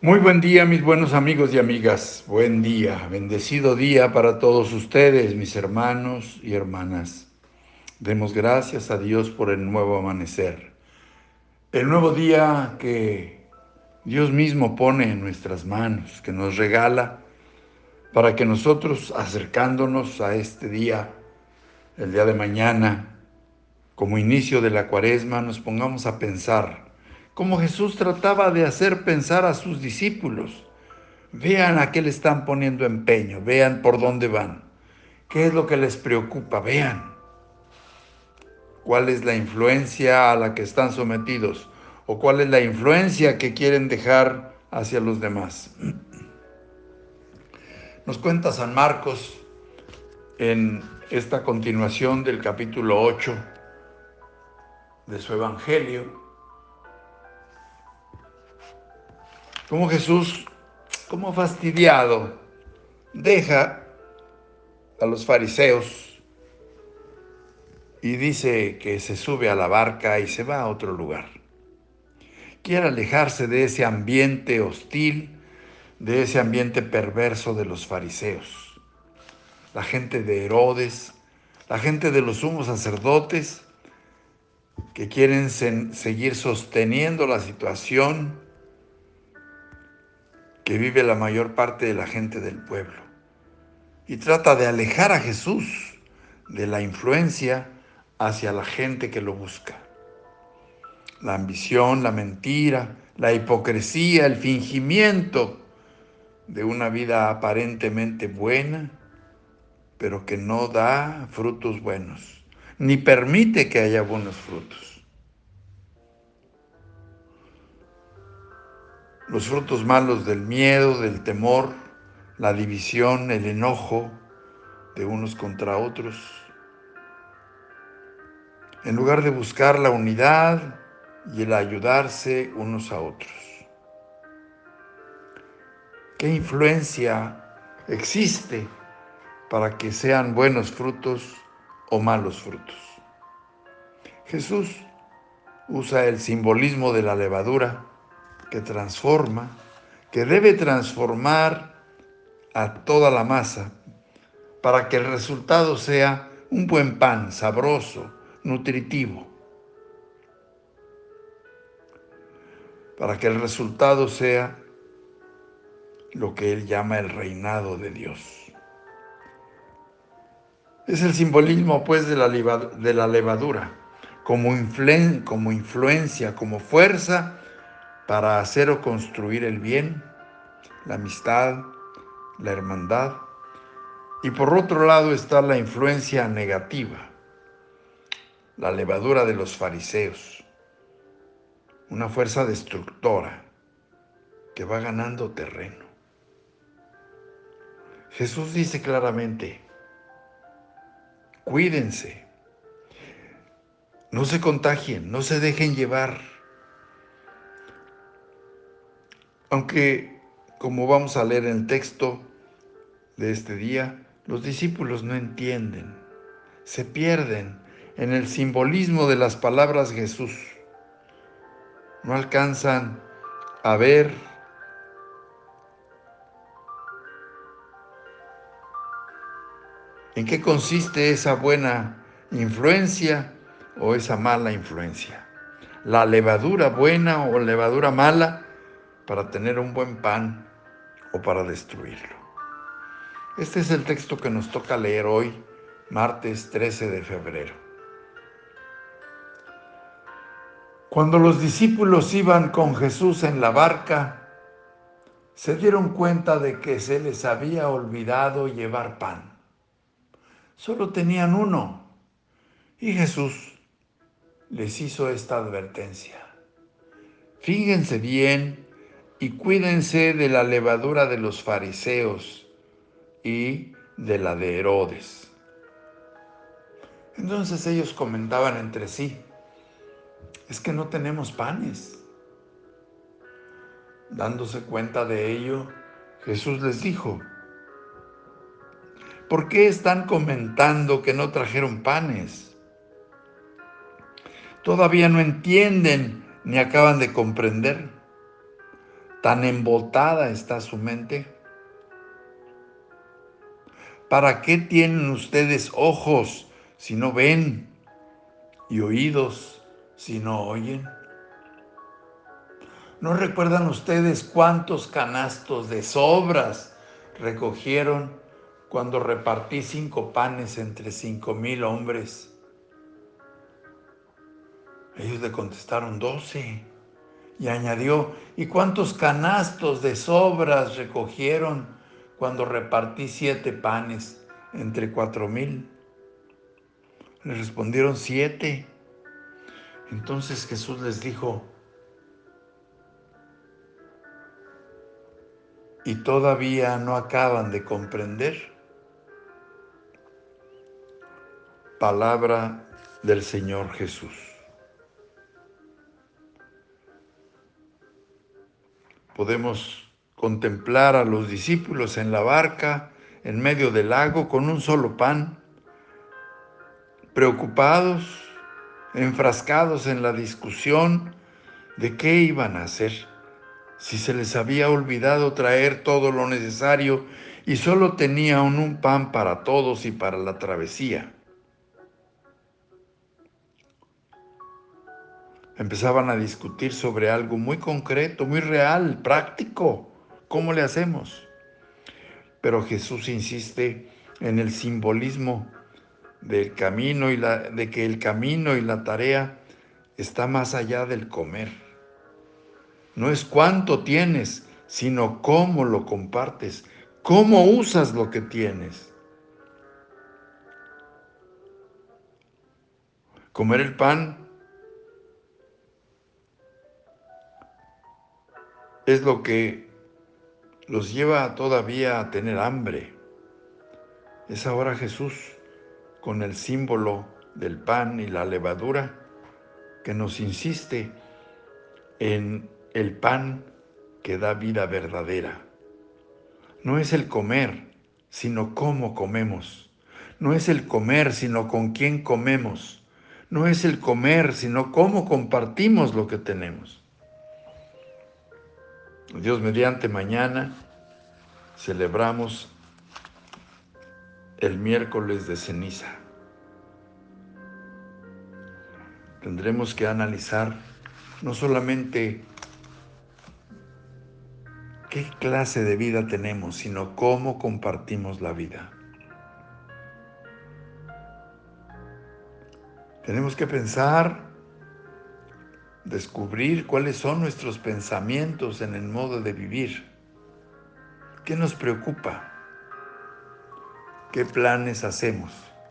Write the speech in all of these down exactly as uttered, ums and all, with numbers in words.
Muy buen día, mis buenos amigos y amigas. Buen día, bendecido día para todos ustedes, mis hermanos y hermanas. Demos gracias a Dios por el nuevo amanecer. El nuevo día que Dios mismo pone en nuestras manos, que nos regala para que nosotros, acercándonos a este día, el día de mañana, como inicio de la Cuaresma, nos pongamos a pensar cómo Jesús trataba de hacer pensar a sus discípulos. Vean a qué le están poniendo empeño, vean por dónde van, qué es lo que les preocupa, vean cuál es la influencia a la que están sometidos o cuál es la influencia que quieren dejar hacia los demás. Nos cuenta San Marcos en esta continuación del capítulo ocho de su Evangelio, cómo Jesús, como fastidiado, deja a los fariseos y dice que se sube a la barca y se va a otro lugar. Quiere alejarse de ese ambiente hostil, de ese ambiente perverso de los fariseos. La gente de Herodes, la gente de los sumos sacerdotes que quieren seguir sosteniendo la situación que vive la mayor parte de la gente del pueblo. Y trata de alejar a Jesús de la influencia hacia la gente que lo busca. La ambición, la mentira, la hipocresía, el fingimiento de una vida aparentemente buena, pero que no da frutos buenos, ni permite que haya buenos frutos. Los frutos malos del miedo, del temor, la división, el enojo de unos contra otros. En lugar de buscar la unidad y el ayudarse unos a otros. ¿Qué influencia existe para que sean buenos frutos o malos frutos? Jesús usa el simbolismo de la levadura que transforma, que debe transformar a toda la masa para que el resultado sea un buen pan, sabroso, nutritivo. Para que el resultado sea lo que él llama el reinado de Dios. Es el simbolismo, pues, de la, de la levadura, como, influen, como influencia, como fuerza para hacer o construir el bien, la amistad, la hermandad. Y por otro lado está la influencia negativa, la levadura de los fariseos, una fuerza destructora que va ganando terreno. Jesús dice claramente, cuídense, no se contagien, no se dejen llevar. Aunque, como vamos a leer en el texto de este día, los discípulos no entienden, se pierden en el simbolismo de las palabras de Jesús. No alcanzan a ver en qué consiste esa buena influencia o esa mala influencia. La levadura buena o levadura mala para tener un buen pan o para destruirlo. Este es el texto que nos toca leer hoy, martes trece de febrero. Cuando los discípulos iban con Jesús en la barca, se dieron cuenta de que se les había olvidado llevar pan. Solo tenían uno, y Jesús les hizo esta advertencia. Fíjense bien y cuídense de la levadura de los fariseos y de la de Herodes. Entonces ellos comentaban entre sí, es que no tenemos panes. Dándose cuenta de ello, Jesús les dijo, ¿por qué están comentando que no trajeron panes? Todavía no entienden ni acaban de comprender. Tan embotada está su mente. ¿Para qué tienen ustedes ojos si no ven y oídos si no oyen? ¿No recuerdan ustedes cuántos canastos de sobras recogieron cuando repartí cinco panes entre cinco mil hombres? Ellos le contestaron doce. Y añadió, ¿y cuántos canastos de sobras recogieron cuando repartí siete panes entre cuatro mil? Le respondieron siete. Entonces Jesús les dijo, ¿y todavía no acaban de comprender? Palabra del Señor Jesús. Podemos contemplar a los discípulos en la barca, en medio del lago, con un solo pan, preocupados, enfrascados en la discusión de qué iban a hacer, si se les había olvidado traer todo lo necesario y solo tenían un pan para todos y para la travesía. Empezaban a discutir sobre algo muy concreto, muy real, práctico. ¿Cómo le hacemos? Pero Jesús insiste en el simbolismo del camino y la, de que el camino y la tarea está más allá del comer. No es cuánto tienes, sino cómo lo compartes, cómo usas lo que tienes. Comer el pan es lo que los lleva todavía a tener hambre. Es ahora Jesús, con el símbolo del pan y la levadura, que nos insiste en el pan que da vida verdadera. No es el comer, sino cómo comemos. No es el comer, sino con quién comemos. No es el comer, sino cómo compartimos lo que tenemos. Dios mediante, mañana celebramos el miércoles de ceniza. Tendremos que analizar no solamente qué clase de vida tenemos, sino cómo compartimos la vida. Tenemos que pensar, descubrir cuáles son nuestros pensamientos en el modo de vivir. ¿Qué nos preocupa? ¿Qué planes hacemos?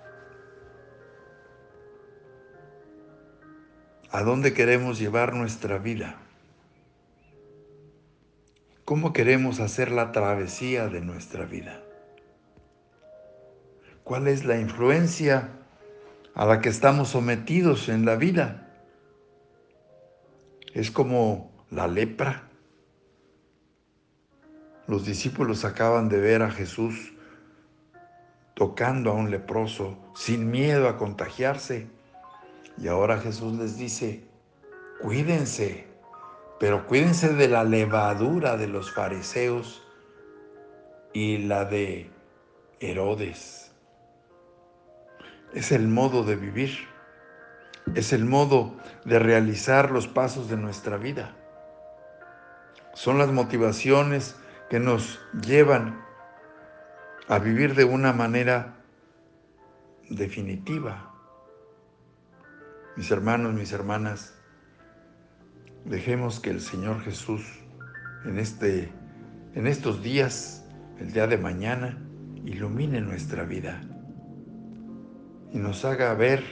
¿A dónde queremos llevar nuestra vida? ¿Cómo queremos hacer la travesía de nuestra vida? ¿Cuál es la influencia a la que estamos sometidos en la vida? Es como la lepra. Los discípulos acaban de ver a Jesús tocando a un leproso sin miedo a contagiarse. Y ahora Jesús les dice, cuídense, pero cuídense de la levadura de los fariseos y la de Herodes. Es el modo de vivir, es el modo de realizar los pasos de nuestra vida. Son las motivaciones que nos llevan a vivir de una manera definitiva. Mis hermanos, mis hermanas, dejemos que el Señor Jesús en, este, en estos días, el día de mañana, ilumine nuestra vida y nos haga ver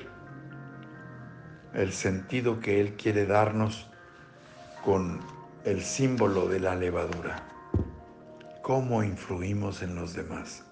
el sentido que Él quiere darnos con el símbolo de la levadura. ¿Cómo influimos en los demás?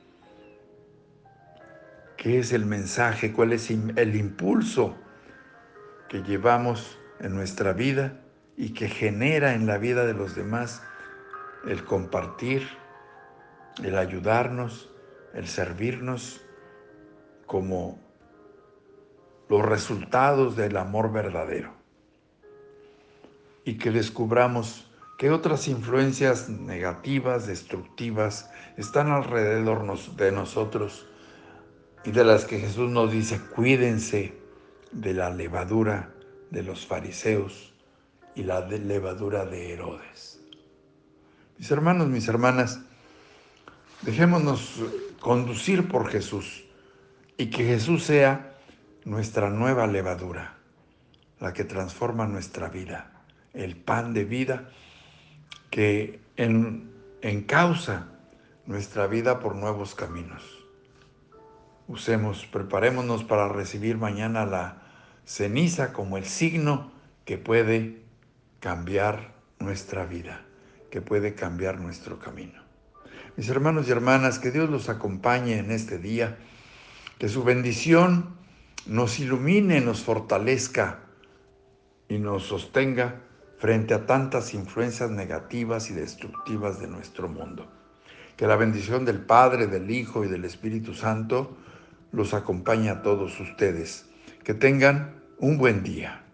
¿Qué es el mensaje? ¿Cuál es el impulso que llevamos en nuestra vida y que genera en la vida de los demás el compartir, el ayudarnos, el servirnos como los resultados del amor verdadero? Y que descubramos ¿Qué otras influencias negativas, destructivas, están alrededor de nosotros y de las que Jesús nos dice, cuídense de la levadura de los fariseos y la de levadura de Herodes? Mis hermanos, mis hermanas, dejémonos conducir por Jesús y que Jesús sea nuestra nueva levadura, la que transforma nuestra vida, el pan de vida que en, encausa nuestra vida por nuevos caminos. Usemos, preparémonos para recibir mañana la ceniza como el signo que puede cambiar nuestra vida, que puede cambiar nuestro camino. Mis hermanos y hermanas, que Dios los acompañe en este día, que su bendición nos ilumine, nos fortalezca y nos sostenga frente a tantas influencias negativas y destructivas de nuestro mundo. Que la bendición del Padre, del Hijo y del Espíritu Santo los acompañe a todos ustedes. Que tengan un buen día.